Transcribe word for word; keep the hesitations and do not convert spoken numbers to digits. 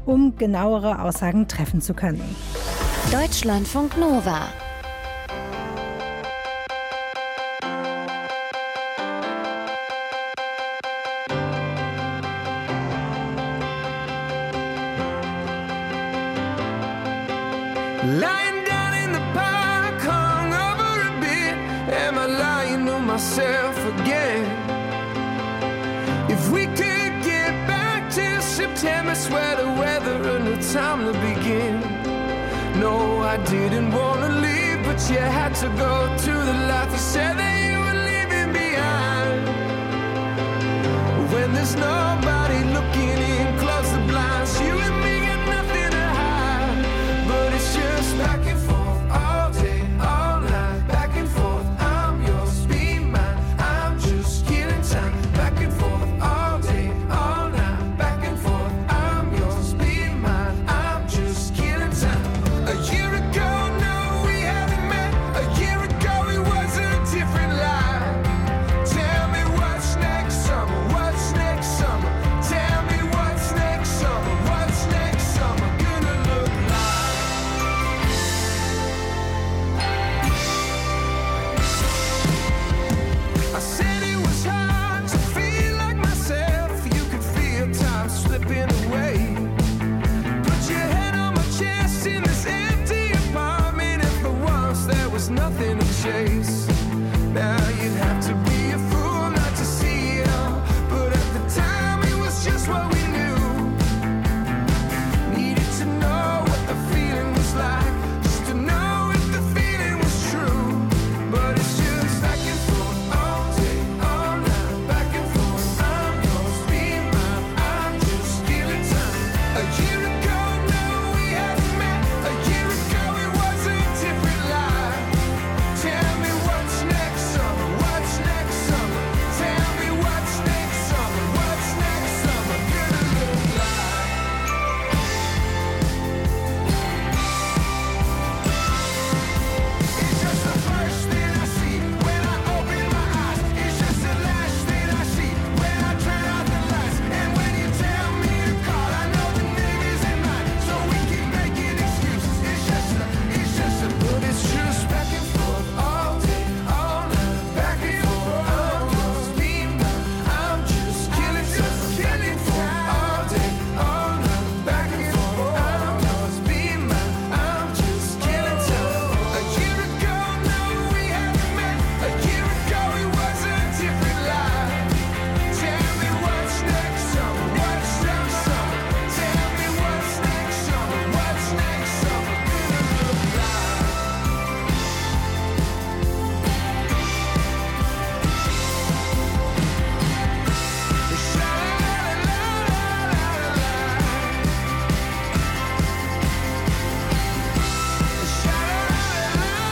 um genauere Aussagen treffen zu können. Deutschlandfunk Nova. Lying down in the park, hung over a bit. Am I lying to myself again? If we could get back to September, swear the weather, a new time to begin. No, I didn't want to leave, but you had to go to the life you said that you were leaving behind. When there's nobody looking